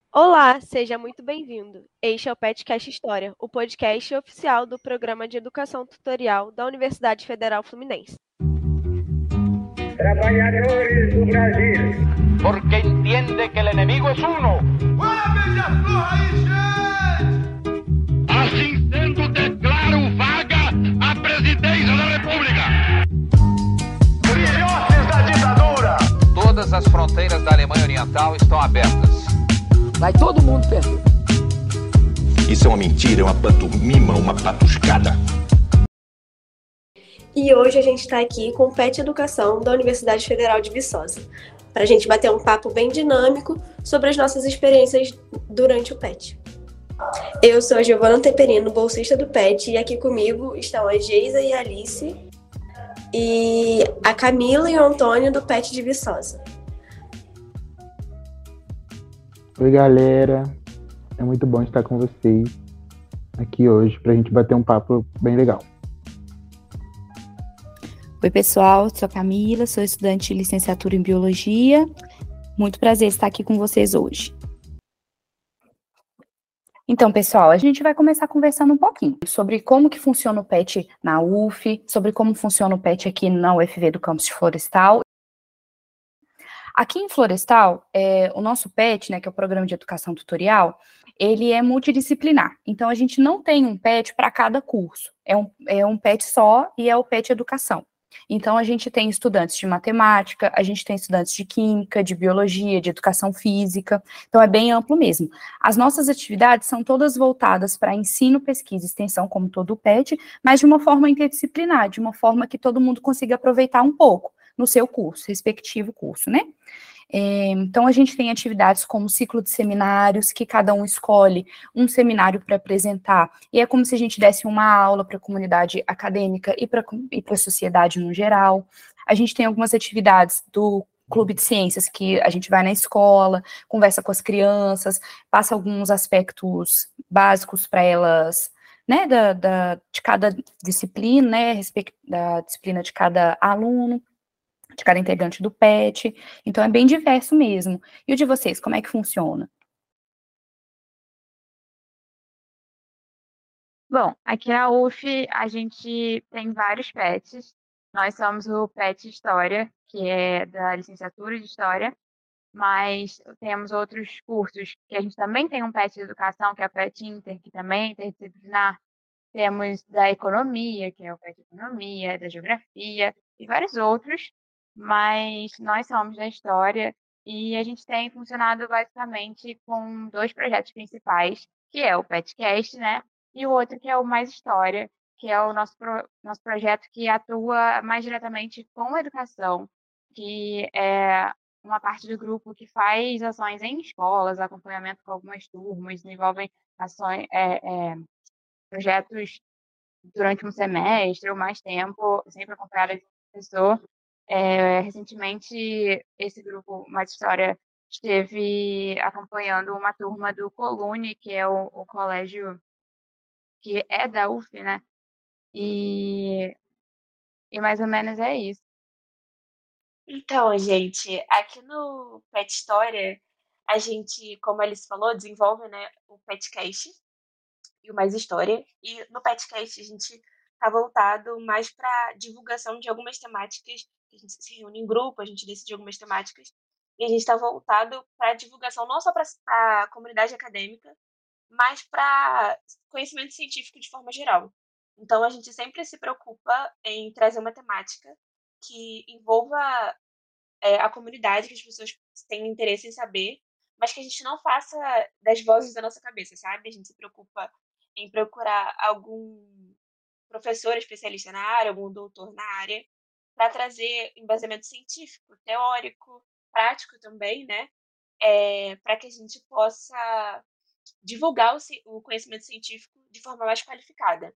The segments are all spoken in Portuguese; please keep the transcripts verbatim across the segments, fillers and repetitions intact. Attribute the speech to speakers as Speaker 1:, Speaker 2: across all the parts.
Speaker 1: Olá, seja muito bem-vindo. Este é o PetCast História, o podcast oficial do Programa de Educação Tutorial da Universidade Federal Fluminense.
Speaker 2: Trabalhadores do Brasil.
Speaker 3: Porque entiende que el enemigo es uno. Assim sendo, declaro vaga a presidência da República.
Speaker 2: Filhotes da ditadura.
Speaker 4: Todas as fronteiras da Alemanha Oriental estão abertas.
Speaker 5: Vai todo mundo perder.
Speaker 6: Isso é uma mentira, é uma pantomima, uma patuscada.
Speaker 1: E hoje a gente está aqui com o Pet Educação da Universidade Federal de Viçosa, para a gente bater um papo bem dinâmico sobre as nossas experiências durante o Pet. Eu sou a Giovana Teperino, bolsista do Pet, e aqui comigo estão a Geisa e a Alice, e a Camila e o Antônio do Pet de Viçosa.
Speaker 7: Oi, galera. É muito bom estar com vocês aqui hoje para a gente bater um papo bem legal.
Speaker 8: Oi, pessoal. Sou a Camila, sou estudante de licenciatura em Biologia. Muito prazer estar aqui com vocês hoje. Então, pessoal, a gente vai começar conversando um pouquinho sobre como que funciona o Pet na U F, sobre como funciona o Pet aqui na U F V do campus de Florestal. Aqui em Florestal, é, o nosso Pet, né, que é o Programa de Educação Tutorial, ele é multidisciplinar. Então, a gente não tem um Pet para cada curso. É um, é um Pet só e é o Pet Educação. Então, a gente tem estudantes de matemática, a gente tem estudantes de química, de biologia, de educação física. Então, é bem amplo mesmo. As nossas atividades são todas voltadas para ensino, pesquisa e extensão, como todo o Pet, mas de uma forma interdisciplinar, de uma forma que todo mundo consiga aproveitar um pouco no seu curso, respectivo curso, né? É, então, a gente tem atividades como ciclo de seminários, que cada um escolhe um seminário para apresentar, e é como se a gente desse uma aula para a comunidade acadêmica e para e para a sociedade no geral. A gente tem algumas atividades do Clube de Ciências, que a gente vai na escola, conversa com as crianças, passa alguns aspectos básicos para elas, né, da, da, de cada disciplina, né, respeito da disciplina de cada aluno, de cada integrante do Pet, então é bem diverso mesmo. E o de vocês, como é que funciona?
Speaker 9: Bom, aqui na U F a gente tem vários pets. Nós somos o Pet História, que é da licenciatura de História, mas temos outros cursos que a gente também tem um Pet de Educação, que é o Pet Inter, que também é interdisciplinar. Temos da Economia, que é o Pet Economia, da Geografia e vários outros, mas nós somos da História e a gente tem funcionado basicamente com dois projetos principais, que é o PetCast, né? E o outro que é o Mais História, que é o nosso, pro, nosso projeto que atua mais diretamente com a educação, que é uma parte do grupo que faz ações em escolas, acompanhamento com algumas turmas, desenvolvem ações, é, é, projetos durante um semestre ou mais tempo, sempre acompanhada de um professor. É, recentemente, esse grupo Mais História esteve acompanhando uma turma do Colune, que é o, o colégio que é da U F, né? E, e mais ou menos é isso.
Speaker 10: Então, gente, aqui no Pet História, a gente, como a Alice falou, desenvolve, né, o PetCast e o Mais História. E no PetCast a gente está voltado mais para divulgação de algumas temáticas. A gente se reúne em grupo, a gente decide algumas temáticas. E a gente está voltado para divulgação não só para a comunidade acadêmica, mas para conhecimento científico de forma geral. Então, a gente sempre se preocupa em trazer uma temática que envolva é, a comunidade, que as pessoas tenham interesse em saber, mas que a gente não faça das vozes da nossa cabeça, sabe? A gente se preocupa em procurar algum professor especialista na área, algum doutor na área, para trazer embasamento científico, teórico, prático também, né? É, para que a gente possa divulgar o, o conhecimento científico de forma mais qualificada.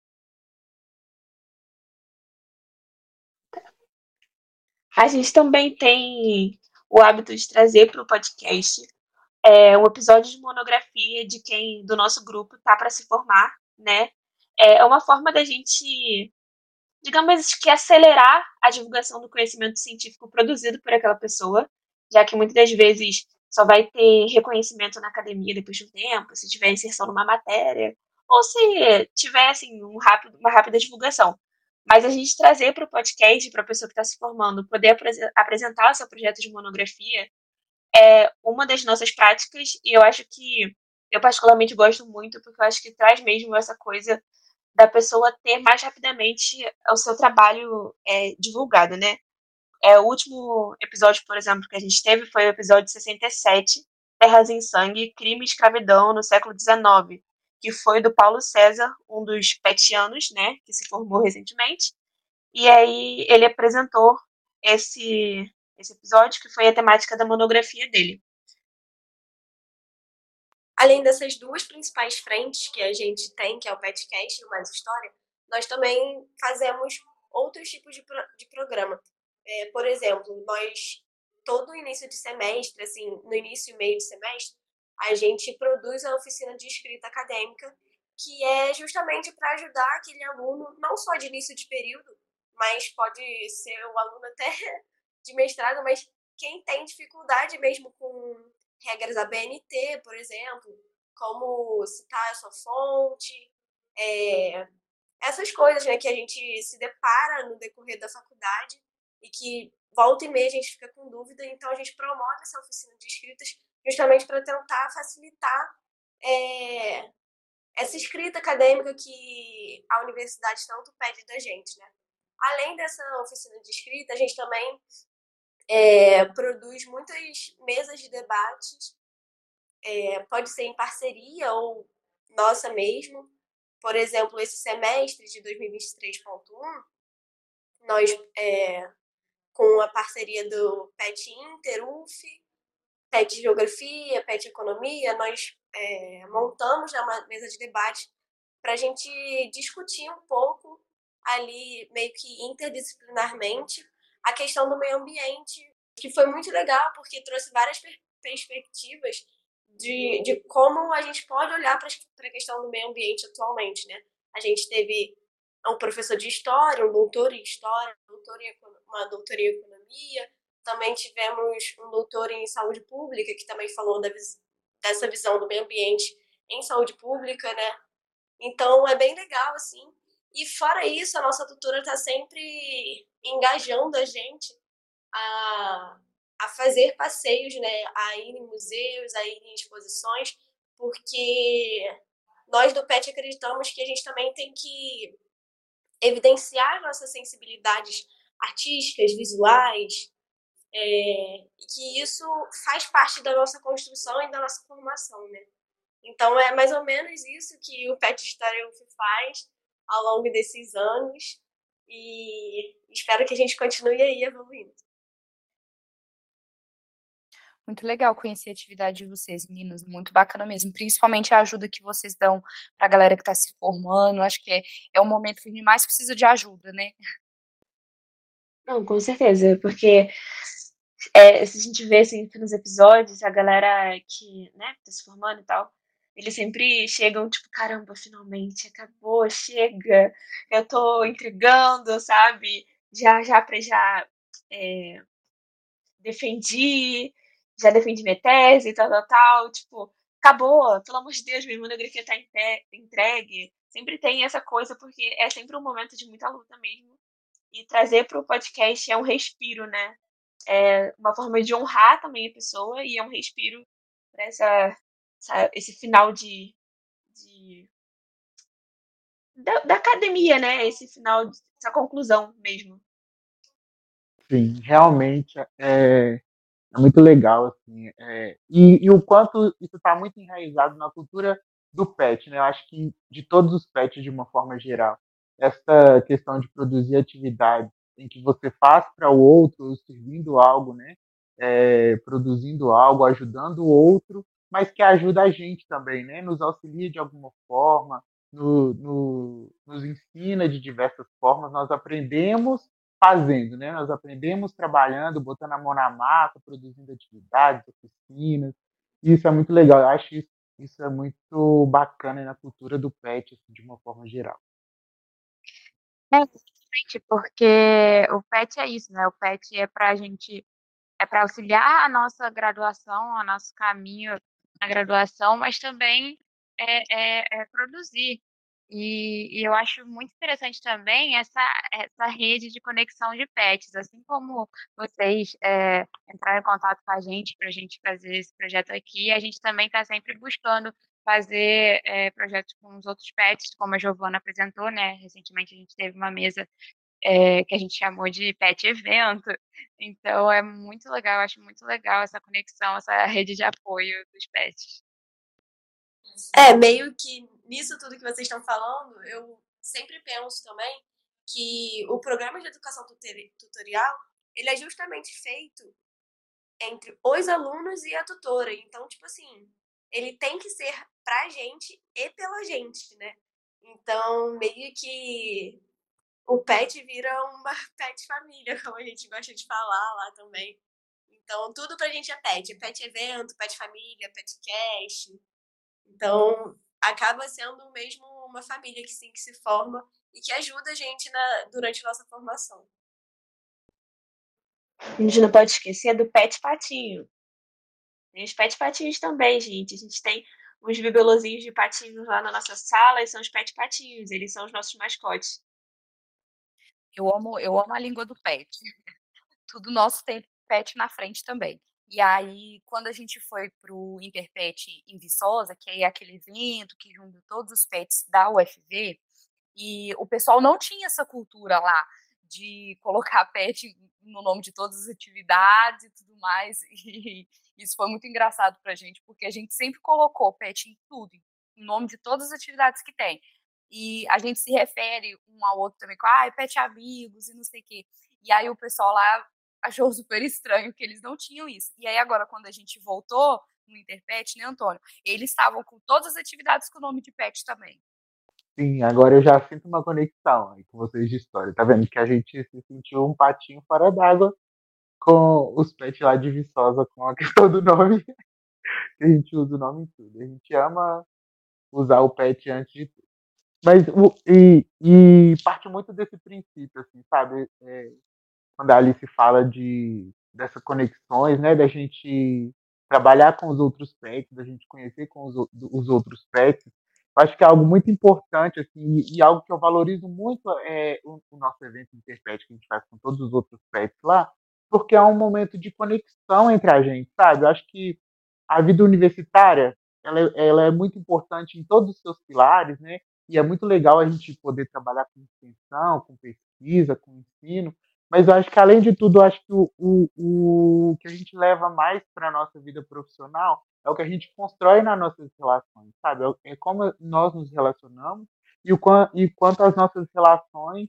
Speaker 10: A gente também tem o hábito de trazer para o podcast é, um episódio de monografia de quem do nosso grupo está para se formar, né? É uma forma da gente, digamos que, acelerar a divulgação do conhecimento científico produzido por aquela pessoa, já que muitas das vezes só vai ter reconhecimento na academia depois de um tempo, se tiver inserção numa matéria, ou se tiver assim, um rápido, uma rápida divulgação. Mas a gente trazer para o podcast, para a pessoa que está se formando, poder apre- apresentar o seu projeto de monografia, é uma das nossas práticas, e eu acho que eu particularmente gosto muito, porque eu acho que traz mesmo essa coisa da pessoa ter mais rapidamente o seu trabalho é, divulgado, né? É, o último episódio, por exemplo, que a gente teve foi o episódio sessenta e sete, Terras em Sangue, Crime e Escravidão no século dezenove, que foi do Paulo César, um dos petianos, né, que se formou recentemente. E aí ele apresentou esse, esse episódio, que foi a temática da monografia dele.
Speaker 1: Além dessas duas principais frentes que a gente tem, que é o podcast e o Mais História, nós também fazemos outros tipos de, pro, de programa. É, por exemplo, nós, todo início de semestre, assim, no início e meio de semestre, a gente produz a oficina de escrita acadêmica, que é justamente para ajudar aquele aluno, não só de início de período, mas pode ser o aluno até de mestrado, mas quem tem dificuldade mesmo com regras A B N T, por exemplo, como citar a sua fonte, é, essas coisas, né, que a gente se depara no decorrer da faculdade e que volta e meia a gente fica com dúvida, então a gente promove essa oficina de escritas justamente para tentar facilitar é, essa escrita acadêmica que a universidade tanto pede da gente, né? Além dessa oficina de escrita, a gente também é, produz muitas mesas de debates, é, pode ser em parceria ou nossa mesmo. Por exemplo, esse semestre de dois mil e vinte e três ponto um, nós, é, com a parceria do P E T Inter, U F, P E T Geografia, P E T Economia, nós é, montamos uma mesa de debate para a gente discutir um pouco ali, meio que interdisciplinarmente, a questão do meio ambiente, que foi muito legal, porque trouxe várias per- perspectivas de, de como a gente pode olhar para a questão do meio ambiente atualmente, né? A gente teve um professor de história, um doutor em história, um doutor em, uma doutora em economia, também tivemos um doutor em saúde pública, que também falou da, dessa visão do meio ambiente em saúde pública, né? Então, é bem legal, assim. E fora isso, a nossa tutora está sempre engajando a gente a, a fazer passeios, né? A ir em museus, a ir em exposições, porque nós do P E T acreditamos que a gente também tem que evidenciar nossas sensibilidades artísticas, visuais, é, e que isso faz parte da nossa construção e da nossa formação, né? Então, é mais ou menos isso que o P E T História U F faz ao longo desses anos e espero que a gente continue aí evoluindo.
Speaker 8: Muito legal conhecer a atividade de vocês, meninas, muito bacana mesmo, principalmente a ajuda que vocês dão para a galera que está se formando, acho que é, é o momento que a gente mais precisa de ajuda, né?
Speaker 10: Não, com certeza, porque é, se a gente vê assim, nos episódios, a galera que, né, tá se formando e tal, eles sempre chegam, tipo, caramba, finalmente, acabou, chega, eu tô entregando, sabe? Já, já, pra já é, defendi, já defendi minha tese, tal, tal, tal, tipo, acabou, pelo amor de Deus, minha monografia tá entregue. Sempre tem essa coisa, porque é sempre um momento de muita luta mesmo. E trazer para o podcast é um respiro, né? É uma forma de honrar também a pessoa e é um respiro para essa, essa, esse final de, de da, da academia, né? Esse final, de, essa conclusão mesmo.
Speaker 7: Sim, realmente é, é muito legal, assim, é, e, e o quanto isso está muito enraizado na cultura do pet, né? Eu acho que de todos os pets, de uma forma geral, essa questão de produzir atividades em que você faz para o outro, servindo algo, né? É, produzindo algo, ajudando o outro, mas que ajuda a gente também, né? Nos auxilia de alguma forma, no, no, nos ensina de diversas formas, nós aprendemos fazendo, né? Nós aprendemos trabalhando, botando a mão na massa, produzindo atividades, oficinas. Isso é muito legal. Eu acho isso, isso é muito bacana na cultura do pet, assim, de uma forma geral.
Speaker 9: É, exatamente, porque o pet é isso, né? O pet é pra gente é para auxiliar a nossa graduação, o nosso caminho na graduação, mas também é, é, é produzir. E, e eu acho muito interessante também essa, essa rede de conexão de pets, assim como vocês é, entraram em contato com a gente para a gente fazer esse projeto aqui, a gente também está sempre buscando fazer é, projetos com os outros pets, como a Giovana apresentou, né? Recentemente a gente teve uma mesa é, que a gente chamou de pet evento, então é muito legal, eu acho muito legal essa conexão, essa rede de apoio dos pets.
Speaker 1: É, meio que nisso tudo que vocês estão falando, eu sempre penso também que o programa de educação tutorial, ele é justamente feito entre os alunos e a tutora. Então, tipo assim, ele tem que ser pra gente e pela gente, né? Então, meio que o pet vira uma pet família, como a gente gosta de falar lá também. Então, tudo pra gente é pet. Pet evento, pet família, pet cast. Então, acaba sendo mesmo uma família que sim, que se forma e que ajuda a gente na, durante a nossa formação.
Speaker 10: A gente não pode esquecer do pet patinho. Tem os pet patinhos também, gente. A gente tem uns bibelozinhos de patinhos lá na nossa sala e são os pet patinhos. Eles são os nossos mascotes.
Speaker 8: Eu amo, eu amo a língua do pet. Tudo nosso tem pet na frente também. E aí, quando a gente foi pro Interpet em Viçosa, que é aquele evento que junta todos os pets da U F V, e o pessoal não tinha essa cultura lá de colocar pet no nome de todas as atividades e tudo mais. E isso foi muito engraçado pra gente, porque a gente sempre colocou pet em tudo, em nome de todas as atividades que tem. E a gente se refere um ao outro também com, ah, pet amigos e não sei o quê. E aí o pessoal lá achou super estranho que eles não tinham isso. E aí agora, quando a gente voltou no Interpet, né, Antônio? Eles estavam com todas as atividades com o nome de pet também.
Speaker 7: Sim, agora eu já sinto uma conexão aí com vocês de história. Tá vendo que a gente se sentiu um patinho fora d'água com os pets lá de Viçosa, com a questão do nome, que a gente usa o nome em tudo. A gente ama usar o pet antes de tudo. Mas, o, e, e parte muito desse princípio, assim, sabe? É, quando a Alice fala de dessas conexões, né, da gente trabalhar com os outros pets, da gente conhecer com os, os outros pets, eu acho que é algo muito importante, assim, e, e algo que eu valorizo muito é o, o nosso evento Interpet que a gente faz com todos os outros pets lá, porque é um momento de conexão entre a gente, sabe? Eu acho que a vida universitária, ela, é- ela é muito importante em todos os seus pilares, né? E é muito legal a gente poder trabalhar com extensão, com pesquisa, com ensino, mas eu acho que, além de tudo, eu acho que o, o, o que a gente leva mais para a nossa vida profissional é o que a gente constrói nas nossas relações, sabe? É é como nós nos relacionamos e o quan- e quanto as nossas relações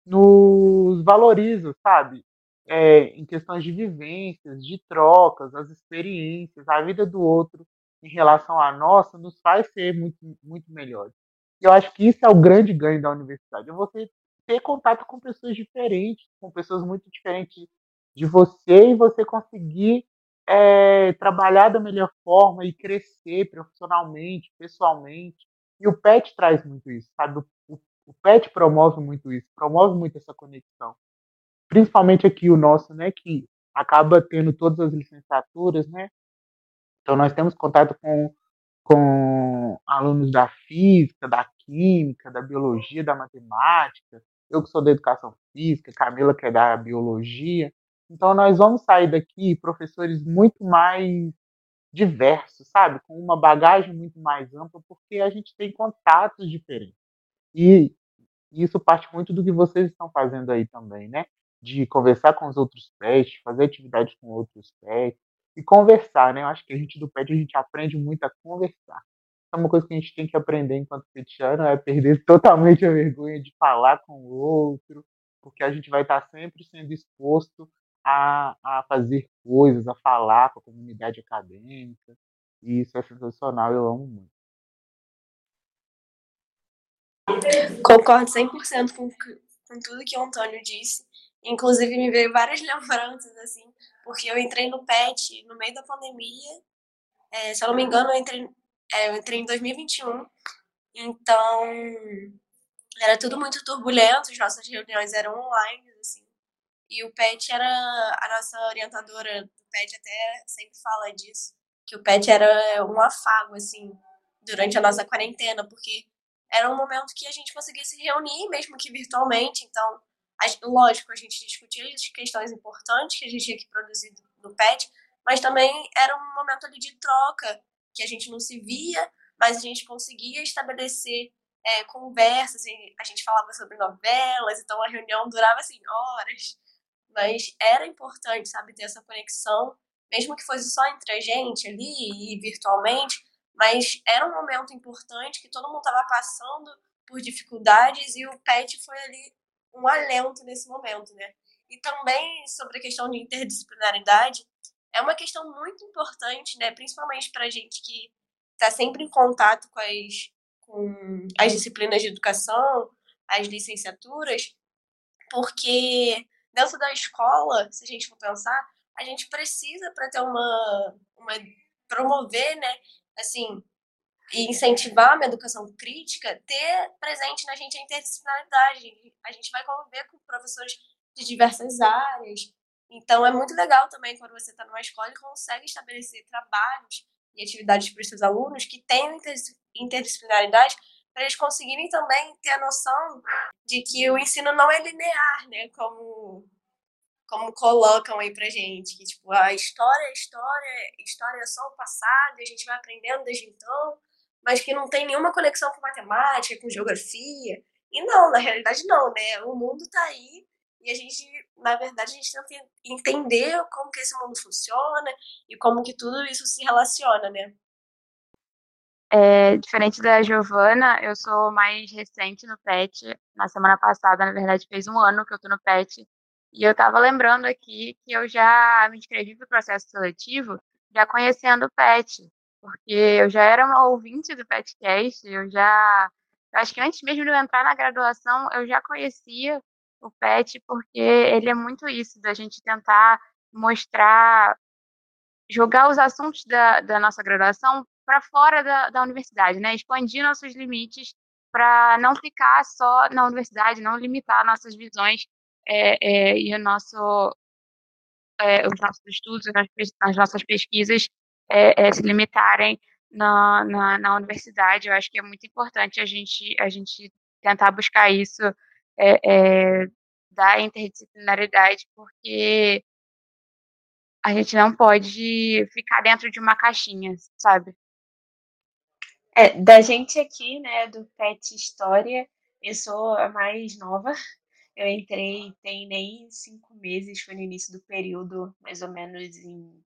Speaker 7: nos valorizam, sabe? É, em questões de vivências, de trocas, as experiências, a vida do outro em relação à nossa nos faz ser muito, muito melhores. E eu acho que isso é o grande ganho da universidade, é você ter contato com pessoas diferentes, com pessoas muito diferentes de você e você conseguir é, trabalhar da melhor forma e crescer profissionalmente, pessoalmente. E o pet traz muito isso, sabe? O, o pet promove muito isso, promove muito essa conexão. Principalmente aqui o nosso, né, que acaba tendo todas as licenciaturas, né? Então nós temos contato com, com alunos da física, da química, da biologia, da matemática. Eu que sou da educação física, Camila que é da biologia. Então nós vamos sair daqui professores muito mais diversos, sabe? Com uma bagagem muito mais ampla, porque a gente tem contatos diferentes. E isso parte muito do que vocês estão fazendo aí também, né? De conversar com os outros pets, fazer atividades com outros pets e conversar, né? Eu acho que a gente do pet a gente aprende muito a conversar. É uma coisa que a gente tem que aprender enquanto petiano é perder totalmente a vergonha de falar com o outro, porque a gente vai estar sempre sendo exposto a, a fazer coisas, a falar com a comunidade acadêmica. E isso é sensacional, eu amo muito.
Speaker 1: Concordo cem por cento com, com tudo que o Antônio disse. Inclusive, me veio várias lembranças, assim, porque eu entrei no PET no meio da pandemia. É, se eu não me engano, eu entrei, é, eu entrei em dois mil e vinte e um. Então, era tudo muito turbulento, as nossas reuniões eram online, assim. E o Pet era a nossa orientadora do Pet até sempre fala disso, que o Pet era um afago assim durante a nossa quarentena, porque era um momento que a gente conseguia se reunir, mesmo que virtualmente. Então, a- lógico, a gente discutia as questões importantes que a gente tinha que produzir no Pet, mas também era um momento ali de troca, que a gente não se via, mas a gente conseguia estabelecer é, conversas, e a gente falava sobre novelas, então a reunião durava assim horas, mas era importante, sabe, ter essa conexão, mesmo que fosse só entre a gente ali e virtualmente, mas era um momento importante que todo mundo estava passando por dificuldades e o Pet foi ali um alento nesse momento, né? E também sobre a questão de interdisciplinaridade, é uma questão muito importante, né? Principalmente para a gente que está sempre em contato com as, com as disciplinas de educação, as licenciaturas, porque dentro da escola, se a gente for pensar, a gente precisa para ter uma, uma promover, né, assim, e incentivar uma educação crítica, ter presente na gente a interdisciplinaridade. A gente vai conviver com professores de diversas áreas. Então, é muito legal também quando você está numa escola e consegue estabelecer trabalhos e atividades para os seus alunos que tenham interdisciplinaridade, para eles conseguirem também ter a noção de que o ensino não é linear, né? Como, como colocam aí pra gente, que tipo, a história é história, história é só o passado, e a gente vai aprendendo desde então, mas que não tem nenhuma conexão com matemática, com geografia. E não, na realidade não, né? O mundo tá aí e a gente, na verdade, a gente tenta entender como que esse mundo funciona e como que tudo isso se relaciona, né?
Speaker 9: É, diferente da Giovana, eu sou mais recente no Pet. Na semana passada, na verdade, fez um ano que eu tô no Pet. E eu tava lembrando aqui que eu já me inscrevi pro processo seletivo já conhecendo o Pet. Porque eu já era uma ouvinte do Petcast, eu já... Eu acho que antes mesmo de eu entrar na graduação, eu já conhecia o Pet, porque ele é muito isso, da gente tentar mostrar, jogar os assuntos da, da nossa graduação para fora da, da universidade, né? Expandir nossos limites para não ficar só na universidade, não limitar nossas visões é, é, e o nosso, é, os nossos estudos, as, as nossas pesquisas é, é, se limitarem na, na, na universidade. Eu acho que é muito importante a gente, a gente tentar buscar isso é, é, da interdisciplinaridade, porque a gente não pode ficar dentro de uma caixinha, sabe?
Speaker 10: É, da gente aqui, né, do Pet História, eu sou a mais nova. Eu entrei tem nem cinco meses, foi no início do período, mais ou menos em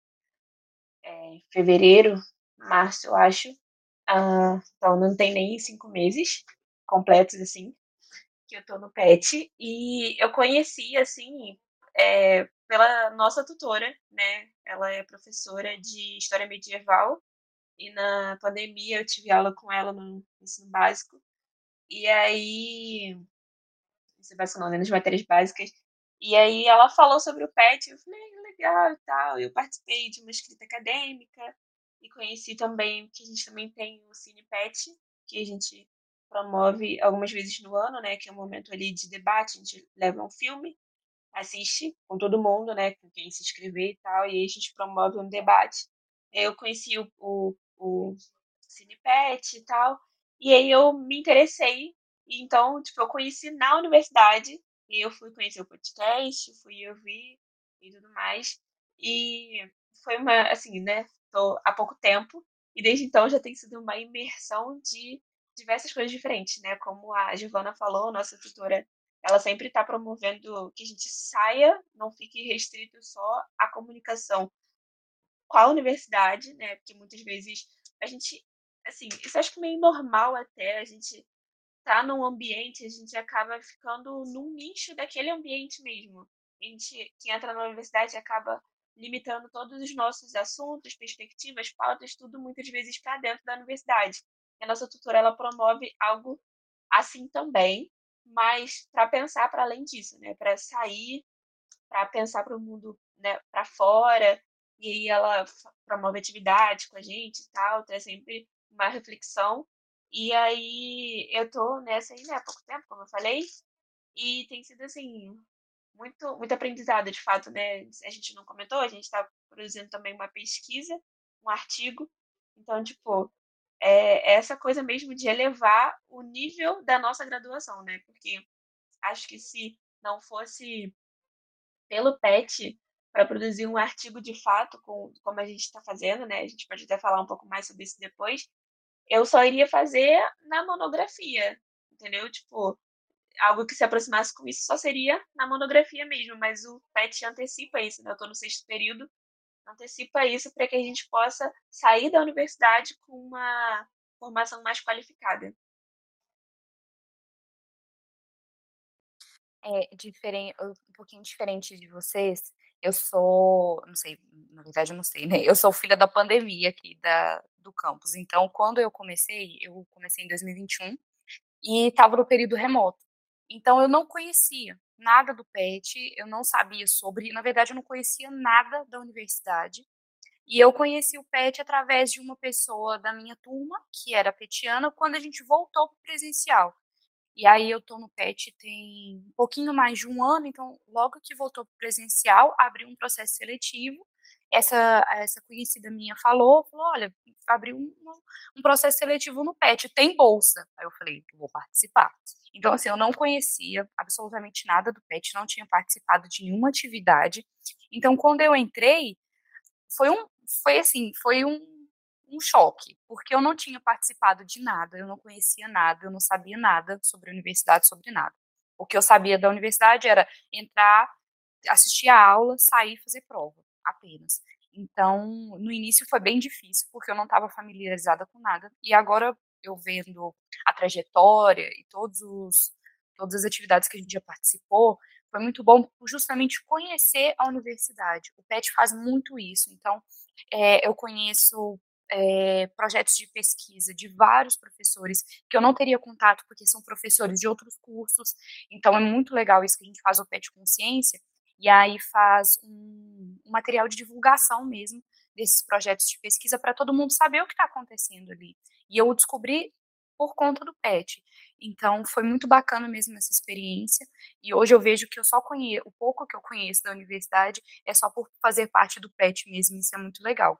Speaker 10: é, fevereiro, março, eu acho. Ah, então não tem nem cinco meses completos, assim, que eu tô no Pet. E eu conheci, assim, é, pela nossa tutora, né? Ela é professora de História Medieval. E na pandemia eu tive aula com ela no ensino básico. E aí, ensino básico não, né, nas matérias básicas. E aí ela falou sobre o Pet, eu falei, "Ah, legal e tal." Eu participei de uma escrita acadêmica e conheci também que a gente também tem o Cine Pet, que a gente promove algumas vezes no ano, né, que é um momento ali de debate, a gente leva um filme, assiste com todo mundo, né, com quem se inscrever e tal, e aí a gente promove um debate. Eu conheci o, o, o Cinepet e tal, e aí eu me interessei, e então, tipo, eu conheci na universidade, e eu fui conhecer o podcast, fui ouvir e tudo mais, e foi uma, assim, né, tô há pouco tempo, e desde então já tem sido uma imersão de diversas coisas diferentes, né, como a Giovana falou, nossa tutora, ela sempre está promovendo que a gente saia, não fique restrito só à comunicação com a universidade, né? Porque muitas vezes a gente, assim, isso acho que é meio normal até, a gente tá num ambiente, a gente acaba ficando num nicho daquele ambiente mesmo. A gente que entra na universidade acaba limitando todos os nossos assuntos, perspectivas, pautas, tudo muitas vezes para dentro da universidade. E a nossa tutora, ela promove algo assim também, mas para pensar para além disso, né? Para sair, para pensar para o mundo, né? Para fora. E aí ela fa- promove atividade com a gente e tal, traz sempre uma reflexão. E aí eu tô nessa aí, né, há pouco tempo, como eu falei, e tem sido assim, muito, muito aprendizado, de fato, né? A gente não comentou, a gente está produzindo também uma pesquisa, um artigo. Então, tipo, é essa coisa mesmo de elevar o nível da nossa graduação, né? Porque acho que se não fosse pelo PET para produzir um artigo de fato, com, como a gente está fazendo, né? A gente pode até falar um pouco mais sobre isso depois. Eu só iria fazer na monografia, entendeu? Tipo, algo que se aproximasse com isso só seria na monografia mesmo, mas o PET antecipa isso, né? Eu estou no sexto período, antecipa isso para que a gente possa sair da universidade com uma formação mais qualificada.
Speaker 8: É diferente, um pouquinho diferente de vocês. Eu sou, não sei, na verdade eu não sei, né? Eu sou filha da pandemia aqui da, do campus. Então, quando eu comecei, eu comecei em dois mil e vinte e um e estava no período remoto. Então, eu não conhecia nada do PET, eu não sabia sobre, na verdade, eu não conhecia nada da universidade. E eu conheci o PET através de uma pessoa da minha turma, que era petiana, quando a gente voltou para o presencial. E aí eu tô no PET tem um pouquinho mais de um ano, então logo que voltou para o presencial, abriu um processo seletivo. Essa, essa conhecida minha falou, falou, olha, abriu um, um processo seletivo no PET, tem bolsa. Aí eu falei, vou participar. Então, assim, eu não conhecia absolutamente nada do PET, não tinha participado de nenhuma atividade. Então, quando eu entrei, foi um, foi assim, foi um, um choque, porque eu não tinha participado de nada, eu não conhecia nada, eu não sabia nada sobre a universidade, sobre nada. O que eu sabia da universidade era entrar, assistir a aula, sair e fazer prova, apenas. Então, no início foi bem difícil, porque eu não estava familiarizada com nada, e agora eu vendo a trajetória e todos os, todas as atividades que a gente já participou, foi muito bom justamente conhecer a universidade. O PET faz muito isso, então é, eu conheço é, projetos de pesquisa de vários professores que eu não teria contato porque são professores de outros cursos, então é muito legal isso que a gente faz o PET Consciência, e aí faz um, um material de divulgação mesmo desses projetos de pesquisa para todo mundo saber o que está acontecendo ali. E eu descobri por conta do PET. Então, foi muito bacana mesmo essa experiência, e hoje eu vejo que eu só conheço, o pouco que eu conheço da universidade é só por fazer parte do PET mesmo, isso é muito legal.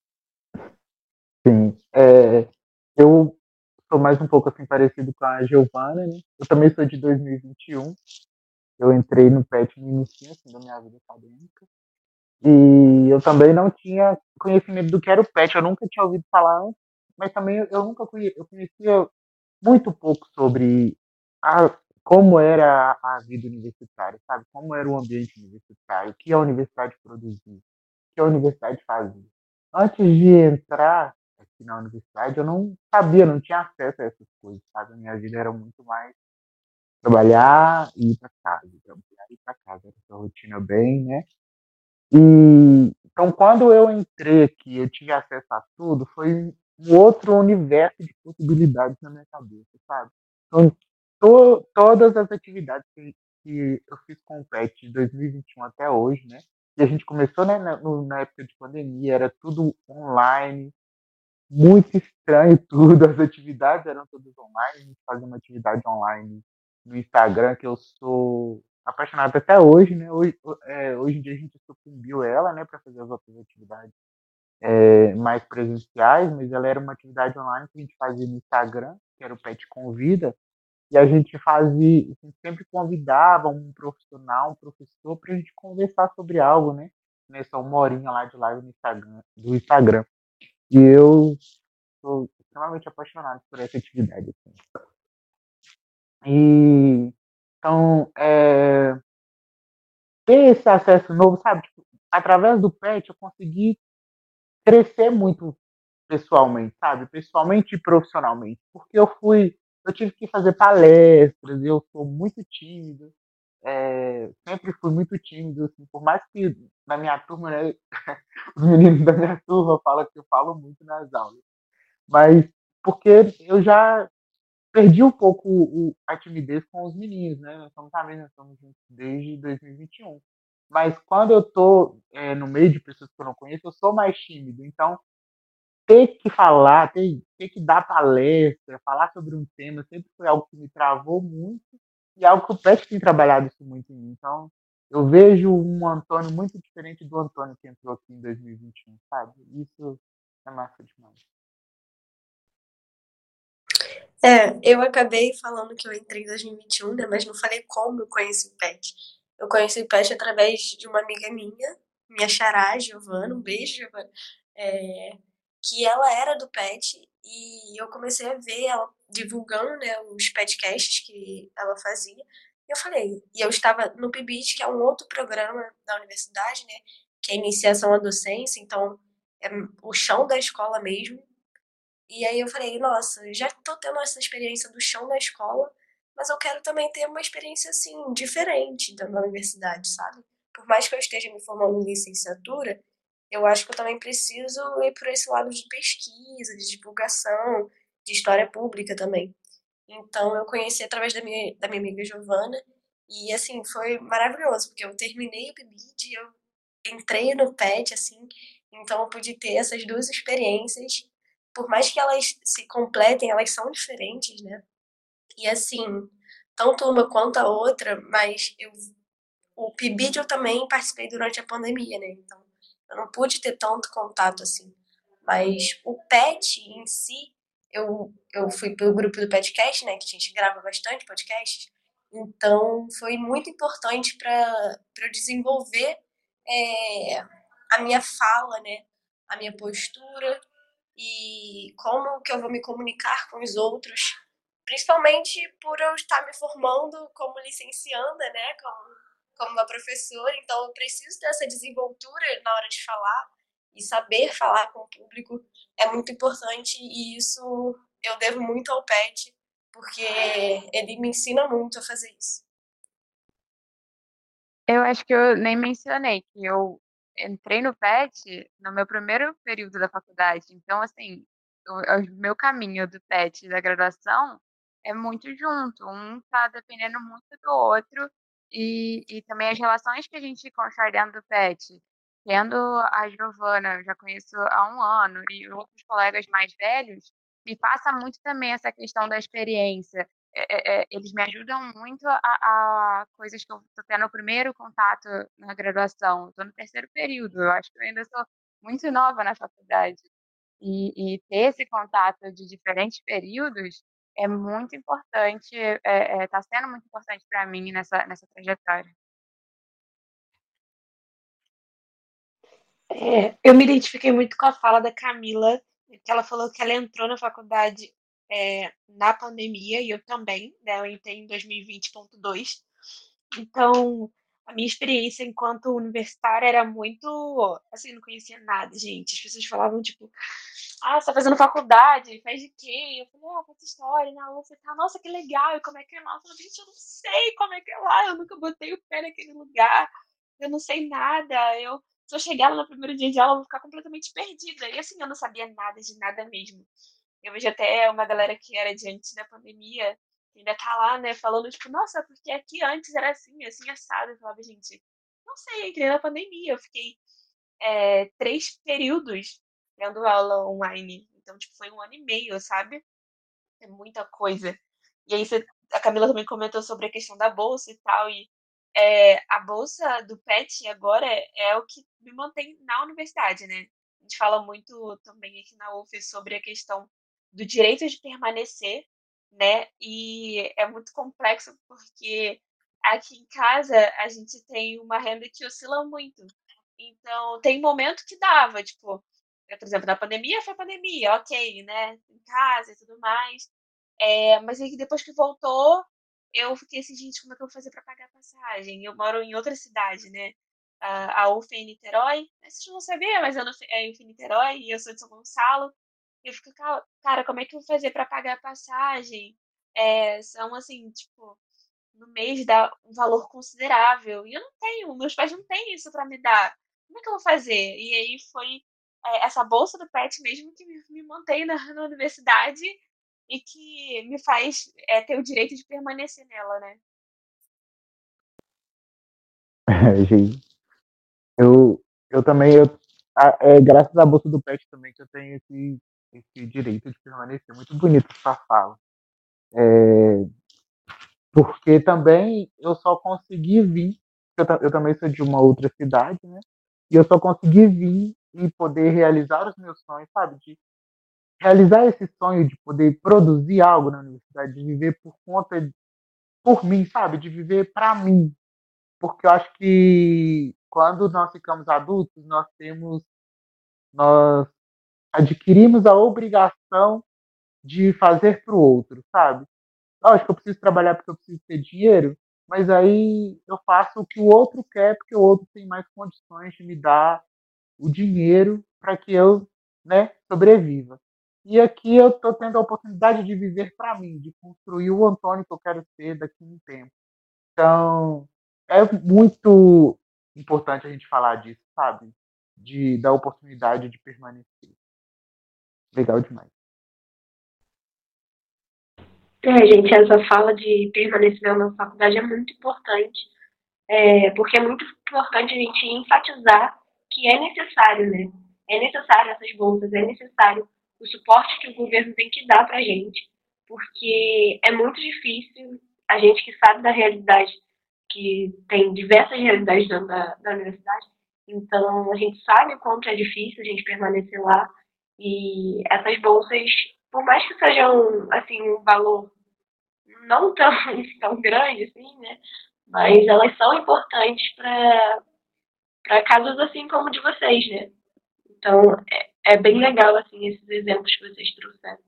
Speaker 7: Sim, é, eu sou mais um pouco assim parecido com a Giovana, né? Eu também sou de dois mil e vinte e um, eu entrei no PET no início assim, da minha vida acadêmica, e eu também não tinha conhecimento do que era o PET, eu nunca tinha ouvido falar antes, mas também eu nunca conhecia, eu conhecia muito pouco sobre a, como era a vida universitária, sabe? Como era o ambiente universitário, o que a universidade produzia, o que a universidade fazia. Antes de entrar aqui na universidade, eu não sabia, não tinha acesso a essas coisas, sabe? A minha vida era muito mais trabalhar e ir para casa, trabalhar e ir para casa, era essa rotina bem, né? E então, quando eu entrei aqui, eu tive acesso a tudo, foi um outro universo de possibilidades na minha cabeça, sabe? Então, to, todas as atividades que, que eu fiz com o PET de dois mil e vinte e um até hoje, né? E a gente começou, né, na, no, na época de pandemia, era tudo online, muito estranho tudo, as atividades eram todas online, a gente fazia uma atividade online no Instagram, que eu sou apaixonado até hoje, né? Hoje, é, hoje em dia a gente sucumbiu ela, né, para fazer as outras atividades é, mais presenciais, mas ela era uma atividade online que a gente fazia no Instagram, que era o Pet Convida, e a gente fazia, a gente sempre convidava um profissional, um professor, para a gente conversar sobre algo, né? Nessa uma horinha lá de live no Instagram, do Instagram. E eu sou extremamente apaixonado por essa atividade. Assim. E então, é, ter esse acesso novo, sabe? Tipo, através do PET, eu consegui crescer muito pessoalmente, sabe? Pessoalmente e profissionalmente. Porque eu fui, eu tive que fazer palestras, eu sou muito tímido, é, sempre fui muito tímido, assim, por mais que na minha turma, né, os meninos da minha turma falam que eu falo muito nas aulas. Mas porque eu já perdi um pouco o, a timidez com os meninos, né? Nós somos amigos, nós estamos juntos desde dois mil e vinte e um. Mas quando eu tô é, no meio de pessoas que eu não conheço, eu sou mais tímido. Então, ter que falar, ter, ter que dar palestra, falar sobre um tema, sempre foi algo que me travou muito e algo que o Pet tem trabalhado isso muito em mim. Então, eu vejo um Antônio muito diferente do Antônio que entrou aqui em dois mil e vinte e um, sabe? Isso é massa demais.
Speaker 1: É, eu acabei falando que eu entrei em dois mil e vinte e um, né? Mas não falei como eu conheci o Pet. Eu conheci o Pet através de uma amiga minha, minha xará, Giovana, um beijo, Giovana, é, que ela era do Pet e eu comecei a ver ela divulgando, né, os podcasts que ela fazia. E eu falei, e eu estava no P I B I T, que é um outro programa da universidade, né, que é iniciação à docência, então é o chão da escola mesmo. E aí eu falei, nossa, já tô tendo essa experiência do chão da escola, mas eu quero também ter uma experiência, assim, diferente da minha universidade, sabe? Por mais que eu esteja me formando em licenciatura, eu acho que eu também preciso ir por esse lado de pesquisa, de divulgação, de história pública também. Então eu conheci através da minha, da minha amiga Giovana, e assim, foi maravilhoso, porque eu terminei o P I B I D, eu entrei no Pet, assim, então eu pude ter essas duas experiências. Por mais que elas se completem, elas são diferentes, né? E assim, tanto uma quanto a outra, mas eu, o P I B I D eu também participei durante a pandemia, né? Então eu não pude ter tanto contato assim. Mas o Pet em si, eu, eu fui pelo grupo do Petcast, né? Que a gente grava bastante podcasts. Então foi muito importante para eu desenvolver é, a minha fala, né? A minha postura e como que eu vou me comunicar com os outros, principalmente por eu estar me formando como licencianda, né, como, como uma professora, então eu preciso dessa desenvoltura na hora de falar e saber falar com o público é muito importante e isso eu devo muito ao Pet, porque ele me ensina muito a fazer isso.
Speaker 9: Eu acho que eu nem mencionei que eu entrei no Pet no meu primeiro período da faculdade. Então, assim, o, o meu caminho do Pet e da graduação é muito junto. Um tá dependendo muito do outro. E, e também as relações que a gente constrói dentro do Pet. Tendo a Giovana, eu já conheço há um ano, e outros colegas mais velhos, me passa muito também essa questão da experiência. É, é, é, eles me ajudam muito a, a coisas que eu estou tendo o primeiro contato na graduação. Estou no terceiro período, eu acho que eu ainda sou muito nova na faculdade. E, e ter esse contato de diferentes períodos é muito importante, está é, é, tá sendo muito importante para mim nessa, nessa trajetória.
Speaker 10: É, eu me identifiquei muito com a fala da Camila, que ela falou que ela entrou na faculdade é, na pandemia, e eu também, né? Eu entrei em dois mil e vinte ponto dois. Então, a minha experiência enquanto universitária era muito. Assim, não conhecia nada, gente. As pessoas falavam, tipo, ah, você tá fazendo faculdade? Faz de quê? Eu falei, ah, faço história na U F e tal. Nossa, que legal. E como é que é lá? Eu falei, gente, eu não sei como é que é lá. Eu nunca botei o pé naquele lugar. Eu não sei nada. Eu, se eu chegar lá no primeiro dia de aula, eu vou ficar completamente perdida. E assim, eu não sabia nada de nada mesmo. Eu vejo até uma galera que era de antes da pandemia, que ainda tá lá, né, falando, tipo, nossa, porque aqui antes era assim, assim, assado. Eu falava, gente, não sei, entrei na pandemia. Eu fiquei é, três períodos tendo aula online. Então, tipo, foi um ano e meio, sabe? É muita coisa. E aí você, a Camila também comentou sobre a questão da bolsa e tal, e é, a bolsa do Pet agora é, é o que me mantém na universidade, né? A gente fala muito também aqui na U F sobre a questão do direito de permanecer, né? E é muito complexo porque aqui em casa a gente tem uma renda que oscila muito. Então, tem momento que dava, tipo, por exemplo, na pandemia foi pandemia, ok, né? Em casa e tudo mais. É, mas aí depois que voltou, eu fiquei assim, gente, como é que eu vou fazer para pagar a passagem? Eu moro em outra cidade, né? A, a U F é em Niterói. Vocês não sabiam, mas eu não, é em Niterói e eu sou de São Gonçalo. E eu fico, cara, como é que eu vou fazer para pagar a passagem? É, são assim, tipo, no mês dá um valor considerável. E eu não tenho, meus pais não têm isso para me dar. Como é que eu vou fazer? E aí foi é, essa bolsa do Pet mesmo que me, me mantém na, na universidade e que me faz é, ter o direito de permanecer nela, né?
Speaker 7: Gente, eu, eu também, eu, a- é graças à bolsa do Pet também que eu tenho esse, esse direito de permanecer. Muito bonito essa fala. É, porque também eu só consegui vir eu, eu também sou de uma outra cidade, né? E eu só consegui vir e poder realizar os meus sonhos, sabe? De realizar esse sonho de poder produzir algo na universidade, de viver por conta, de, por mim, sabe? De viver para mim. Porque eu acho que quando nós ficamos adultos, nós temos, nós adquirimos a obrigação de fazer para o outro, sabe? Lógico que eu preciso trabalhar porque eu preciso ter dinheiro, mas aí eu faço o que o outro quer porque o outro tem mais condições de me dar o dinheiro para que eu, né, sobreviva. E aqui eu estou tendo a oportunidade de viver para mim, de construir o Antônio que eu quero ser daqui a um tempo. Então, é muito importante a gente falar disso, sabe? De dar oportunidade de permanecer. Legal demais.
Speaker 1: É, gente, essa fala de permanecer na faculdade é muito importante, é, porque é muito importante a gente enfatizar que é necessário, né? É necessário essas bolsas, é necessário o suporte que o governo tem que dar pra gente, porque é muito difícil, a gente que sabe da realidade, que tem diversas realidades dentro da, da universidade, então a gente sabe o quanto é difícil a gente permanecer lá, e essas bolsas, por mais que sejam, assim, um valor não tão, tão grande, assim, né, mas elas são importantes para para casos assim como o de vocês, né? Então, é, é bem legal, assim, esses exemplos que vocês trouxeram.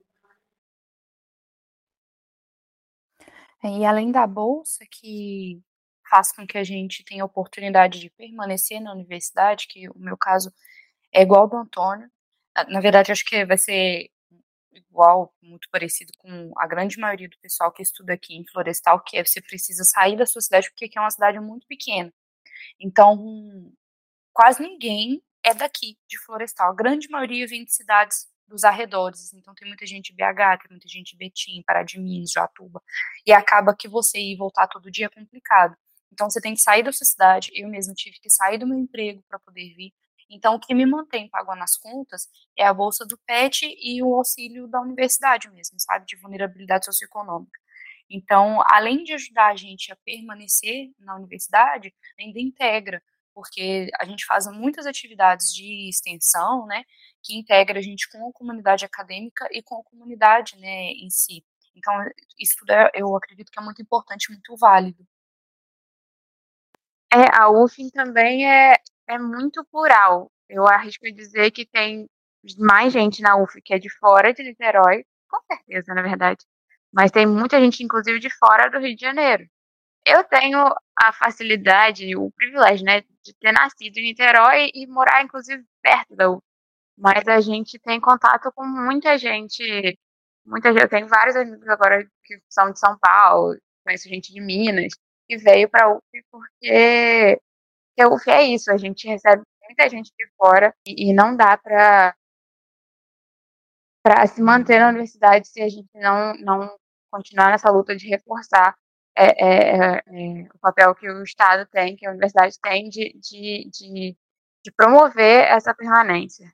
Speaker 8: E além da bolsa, que faz com que a gente tenha a oportunidade de permanecer na universidade, que o meu caso é igual ao do Antônio. Na verdade, acho que vai ser igual, muito parecido com a grande maioria do pessoal que estuda aqui em Florestal, que é você precisa sair da sua cidade, porque aqui é uma cidade muito pequena. Então, quase ninguém é daqui, de Florestal. A grande maioria vem de cidades dos arredores. Então, tem muita gente de B H, tem muita gente de Betim, Pará de Minas, Jatuba. E acaba que você ir e voltar todo dia é complicado. Então, você tem que sair da sua cidade. Eu mesmo tive que sair do meu emprego para poder vir. Então, o que me mantém pagando as contas é a bolsa do P E T e o auxílio da universidade mesmo, sabe? De vulnerabilidade socioeconômica. Então, além de ajudar a gente a permanecer na universidade, ainda integra, porque a gente faz muitas atividades de extensão, né, que integra a gente com a comunidade acadêmica e com a comunidade, né, em si. Então, isso tudo é, eu acredito que é muito importante, muito válido.
Speaker 9: É, a U F M também é, é muito plural. Eu arrisco dizer que tem mais gente na U F M que é de fora de Niterói, com certeza, na verdade. Mas tem muita gente, inclusive, de fora do Rio de Janeiro. Eu tenho a facilidade, o privilégio, né, de ter nascido em Niterói e morar, inclusive, perto da U F M. Mas a gente tem contato com muita gente, muita gente. Eu tenho vários amigos agora que são de São Paulo, conheço gente de Minas, que veio para a U F M porque, porque a U F M é isso, a gente recebe muita gente de fora e, e não dá para para se manter na universidade se a gente não, não continuar nessa luta de reforçar é, é, é, o papel que o Estado tem, que a universidade tem de, de, de, de promover essa permanência.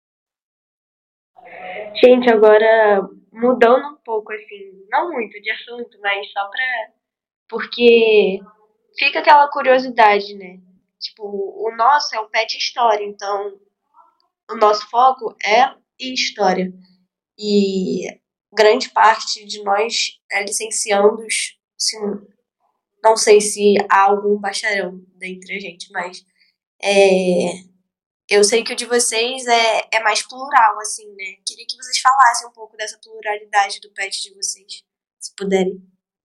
Speaker 1: Gente, agora mudando um pouco, assim, não muito de assunto, mas só pra... Porque fica aquela curiosidade, né? Tipo, o nosso é o P E T História, então o nosso foco é em História. E grande parte de nós é licenciandos, assim, não sei se há algum bacharel dentre a gente, mas é, eu sei que o de vocês é, é mais plural, assim, né? Queria que vocês falassem um pouco dessa pluralidade do P E T de vocês, se puderem.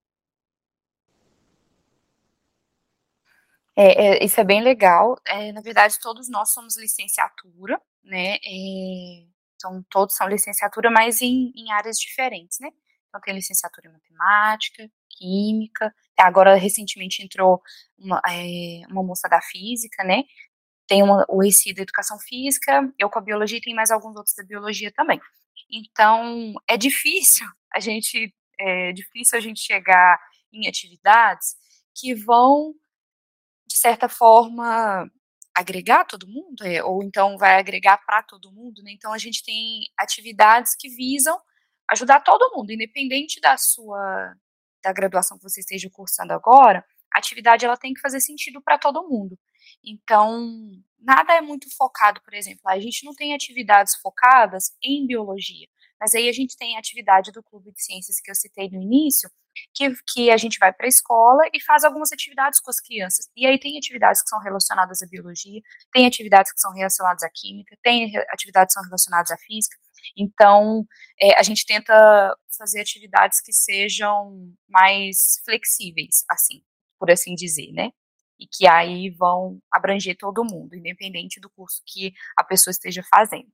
Speaker 8: É, é, isso é bem legal. É, na verdade, todos nós somos licenciatura, né? É, então, todos são licenciatura, mas em, em áreas diferentes, né? Então, tem licenciatura em matemática, química. Agora, recentemente, entrou uma, é, uma moça da física, né? Tem uma, o E C I da educação física, eu com a biologia e tem mais alguns outros da biologia também. Então, é difícil a gente, é difícil a gente chegar em atividades que vão, de certa forma, agregar todo mundo, é, ou então vai agregar para todo mundo, né? Então, a gente tem atividades que visam ajudar todo mundo, independente da sua, da graduação que você esteja cursando agora, A atividade ela tem que fazer sentido para todo mundo. Então, nada é muito focado, por exemplo, a gente não tem atividades focadas em biologia, mas aí a gente tem a atividade do Clube de Ciências que eu citei no início, que, que a gente vai para a escola e faz algumas atividades com as crianças. E aí tem atividades que são relacionadas à biologia, tem atividades que são relacionadas à química, tem atividades que são relacionadas à física. Então, é, a gente tenta fazer atividades que sejam mais flexíveis, assim, por assim dizer, né? E que aí vão abranger todo mundo, independente do curso que a pessoa esteja fazendo.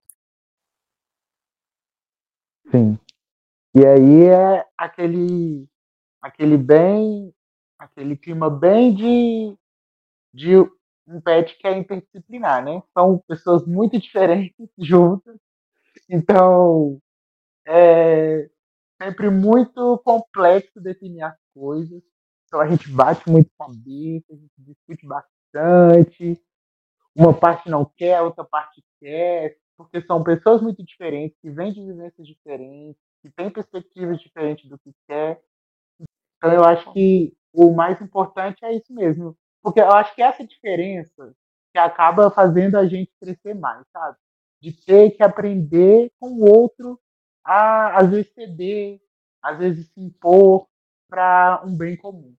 Speaker 7: Sim. E aí é aquele, aquele bem, aquele clima bem de, de um pet que é interdisciplinar, né? São pessoas muito diferentes juntas, então é sempre muito complexo definir as coisas. Então a gente bate muito cabeça, a gente discute bastante. Uma parte não quer, a outra parte quer, porque são pessoas muito diferentes, que vêm de vivências diferentes, que têm perspectivas diferentes do que quer. Então eu acho que o mais importante é isso mesmo. Porque eu acho que essa diferença que acaba fazendo a gente crescer mais, sabe? De ter que aprender com o outro a, às vezes, ceder, às vezes se impor para um bem comum.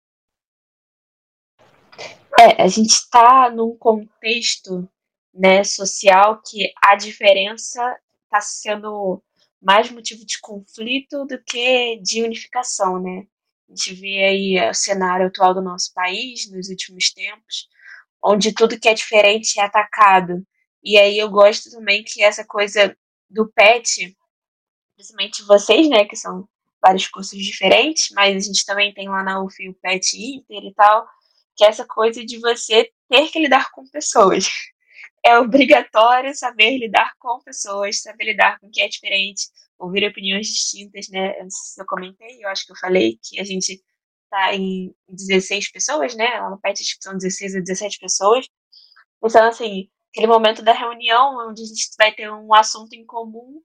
Speaker 10: É, a gente está num contexto, né, social que a diferença está sendo mais motivo de conflito do que de unificação, né? A gente vê aí o cenário atual do nosso país nos últimos tempos, onde tudo que é diferente é atacado. E aí eu gosto também que essa coisa do pet, principalmente vocês, né, que são vários cursos diferentes, mas a gente também tem lá na U F o Pet Inter e tal, que é essa coisa de você ter que lidar com pessoas. É obrigatório saber lidar com pessoas, saber lidar com o que é diferente, ouvir opiniões distintas, né? Eu não sei se eu comentei, eu acho que eu falei que a gente tá em dezesseis pessoas, né? Lá no Pet acho que são dezesseis a dezessete pessoas. Então, assim, aquele momento da reunião onde a gente vai ter um assunto em comum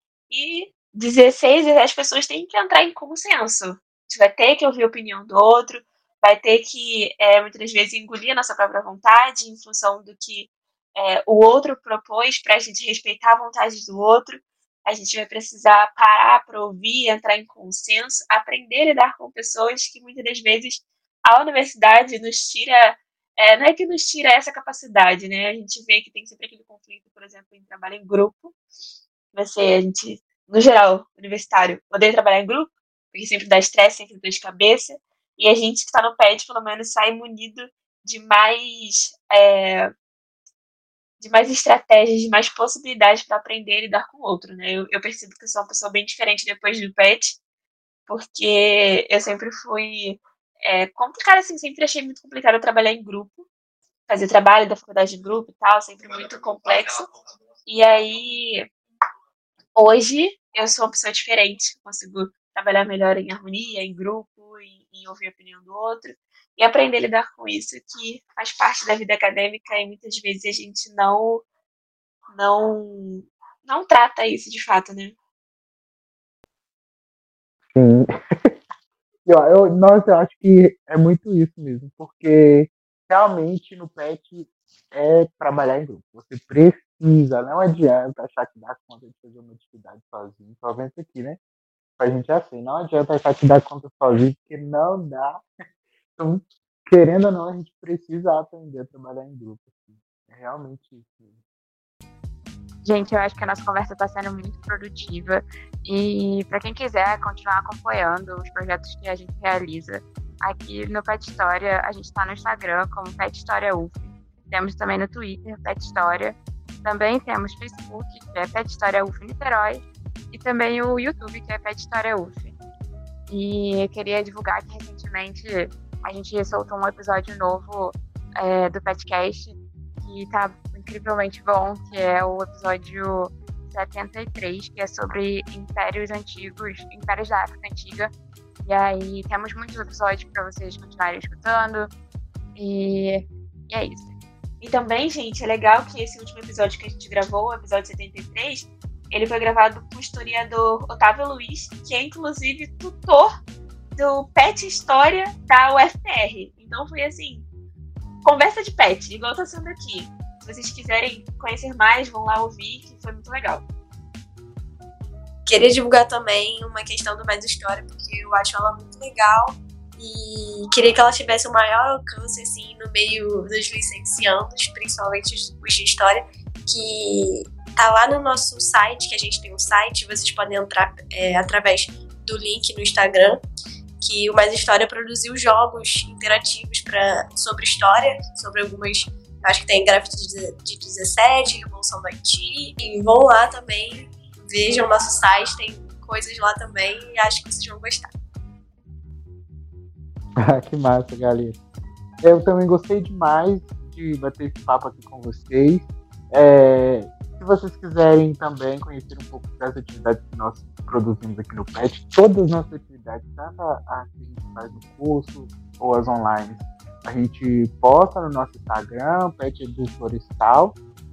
Speaker 10: e dezesseis, dezessete pessoas têm que entrar em consenso. A gente vai ter que ouvir a opinião do outro, vai ter que, é, muitas vezes, engolir a nossa própria vontade em função do que é, o outro propôs, para a gente respeitar a vontade do outro. A gente vai precisar parar para ouvir, entrar em consenso, aprender a lidar com pessoas que, muitas das vezes, a universidade nos tira... É, não é que nos tira essa capacidade, né? A gente vê que tem sempre aquele conflito, por exemplo, em trabalho em grupo. Você, a gente, no geral, universitário, odeia trabalhar em grupo, porque sempre dá estresse, sempre dor de cabeça. E a gente que está no Pet, pelo menos, sai munido de mais, é, de mais estratégias, de mais possibilidades para aprender a lidar com o outro, né? Eu, eu percebo que eu sou uma pessoa bem diferente depois do Pet, porque eu sempre fui é, complicada, assim, sempre achei muito complicado trabalhar em grupo, fazer trabalho da faculdade de grupo e tal, sempre muito complexo. E aí, hoje, eu sou uma pessoa diferente, consigo trabalhar melhor em harmonia, em grupo, em, em ouvir a opinião do outro, e aprender a lidar com isso, que faz parte da vida acadêmica, e muitas vezes a gente não, não, não trata isso de fato, né?
Speaker 7: Sim. eu, eu, nossa, eu acho que é muito isso mesmo, porque realmente no Pet é trabalhar em grupo. Você precisa, não adianta achar que dá conta de fazer uma atividade sozinho, só vem isso aqui, né? A gente é assim, não adianta achar que dá conta sozinho, porque não dá. Então, querendo ou não, a gente precisa aprender a trabalhar em grupo. Assim. É realmente isso.
Speaker 9: Gente, eu acho que a nossa conversa está sendo muito produtiva e para quem quiser continuar acompanhando os projetos que a gente realiza, aqui no Pet História, a gente está no Instagram como Pet História U F. Temos também no Twitter, Pet História. Também temos Facebook, que é Pet História U F Niterói. E também o YouTube, que é Pet História U F. E eu queria divulgar que recentemente a gente soltou um episódio novo é, do Petcast, que tá incrivelmente bom, que é o episódio setenta e três, que é sobre impérios antigos, impérios da África Antiga. E aí temos muitos episódios para vocês continuarem escutando. E, e é isso.
Speaker 10: E também, gente, é legal que esse último episódio que a gente gravou, o episódio setenta e três, ele foi gravado com o historiador Otávio Luiz, que é inclusive tutor do Pet História da U F P R. Então foi assim, conversa de pet, igual tá sendo aqui. Se vocês quiserem conhecer mais, vão lá ouvir, que foi muito legal.
Speaker 1: Queria divulgar também uma questão do Mais História, porque eu acho ela muito legal e queria que ela tivesse o maior alcance assim, no meio dos licenciados, principalmente os, os de História, que tá lá no nosso site, que a gente tem um site, vocês podem entrar é, através do link no Instagram, que o Mais História produziu jogos interativos pra, sobre história, sobre algumas, acho que tem Grafite de dezessete, Revolução do Haiti, e vão lá também, vejam o nosso site, tem coisas lá também, e acho que vocês vão gostar.
Speaker 7: Ah, que massa, galera. Eu também gostei demais de bater esse papo aqui com vocês. É, se vocês quiserem também conhecer um pouco das atividades que nós produzimos aqui no Pet, todas as nossas atividades, tanto a que a gente faz no curso ou as online, a gente posta no nosso Instagram, Pet Edu Florestal.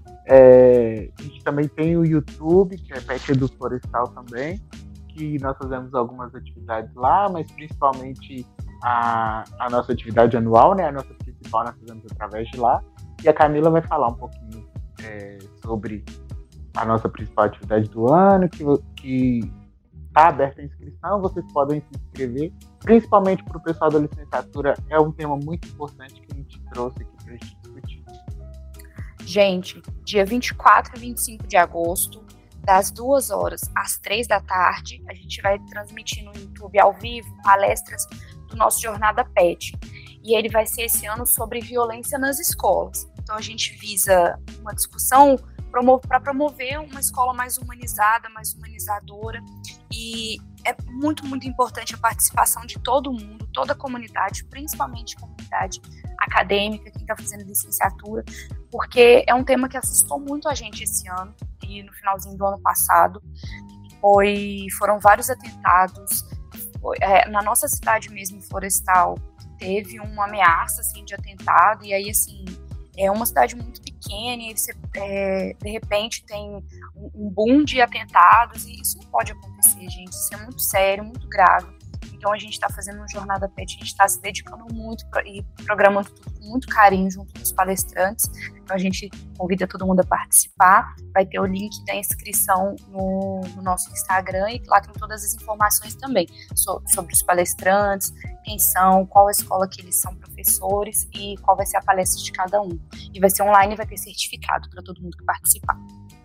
Speaker 7: É, a gente também tem o YouTube, que é Pet Edu Florestal também, que nós fazemos algumas atividades lá, mas principalmente a, a nossa atividade anual, né? A nossa principal nós fazemos através de lá. E a Camila vai falar um pouquinho é, sobre a nossa principal atividade do ano, que está aberta a inscrição, vocês podem se inscrever. Principalmente para o pessoal da licenciatura, é um tema muito importante que a gente trouxe aqui para a gente discutir.
Speaker 8: Gente, dia vinte e quatro e vinte e cinco de agosto, das duas horas às três da tarde, a gente vai transmitir no YouTube ao vivo palestras do nosso Jornada Pet. E ele vai ser esse ano sobre violência nas escolas. Então a gente visa uma discussão para promover uma escola mais humanizada, mais humanizadora. E é muito, muito importante a participação de todo mundo, toda a comunidade, principalmente a comunidade acadêmica, quem está fazendo licenciatura, porque é um tema que assustou muito a gente esse ano e no finalzinho do ano passado. Foi, foram vários atentados. Foi, é, na nossa cidade mesmo, em Florestal, teve uma ameaça assim, de atentado, e aí assim, é uma cidade muito pequena, e você, é, de repente tem um, um boom de atentados, e isso não pode acontecer, gente, isso é muito sério, muito grave. Então a gente está fazendo uma Jornada Pet, a gente está se dedicando muito pra, e programando tudo com muito carinho junto com os palestrantes. Então a gente convida todo mundo a participar. Vai ter o link da inscrição no, no nosso Instagram, e lá tem todas as informações também so, sobre os palestrantes, quem são, qual a escola que eles são professores e qual vai ser a palestra de cada um. E vai ser online e vai ter certificado para todo mundo que participar.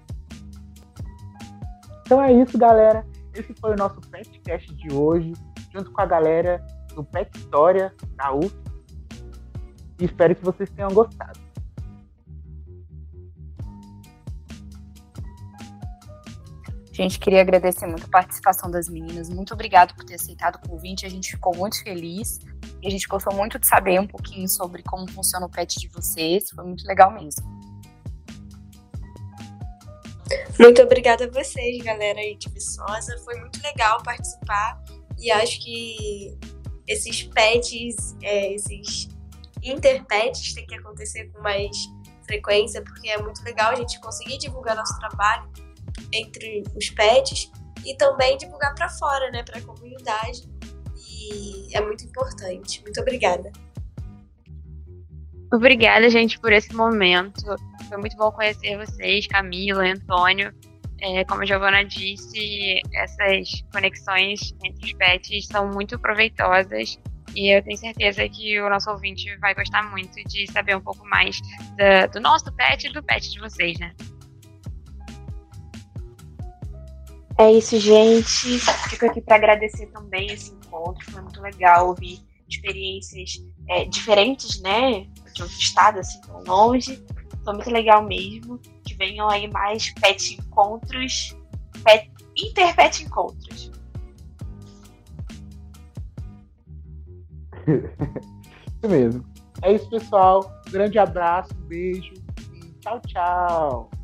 Speaker 7: Então é isso, galera. Esse foi o nosso PetCast de hoje, junto com a galera do Pet História da U F. E espero que vocês tenham gostado.
Speaker 8: Gente, queria agradecer muito a participação das meninas. Muito obrigada por ter aceitado o convite. A gente ficou muito feliz. E a gente gostou muito de saber um pouquinho sobre como funciona o pet de vocês. Foi muito legal mesmo.
Speaker 1: Muito obrigada a vocês, galera aí de Viçosa. Foi muito legal participar. E acho que esses pets, é, esses interpets tem que acontecer com mais frequência, porque é muito legal a gente conseguir divulgar nosso trabalho entre os pets e também divulgar para fora, né, para a comunidade. E é muito importante. Muito obrigada.
Speaker 9: Obrigada, gente, por esse momento. Foi muito bom conhecer vocês, Camila, Antônio. É, como a Giovana disse, essas conexões entre os pets são muito proveitosas e eu tenho certeza que o nosso ouvinte vai gostar muito de saber um pouco mais da, do nosso pet e do pet de vocês, né?
Speaker 10: É isso, gente. Fico aqui para agradecer também esse encontro. Foi muito legal ouvir experiências é, diferentes, né? De outro estado, assim, tão longe. Foi muito legal mesmo. Que venham aí mais pet encontros, pet, interpet encontros.
Speaker 7: Isso mesmo. É isso, pessoal. Um grande abraço, um beijo e tchau, tchau.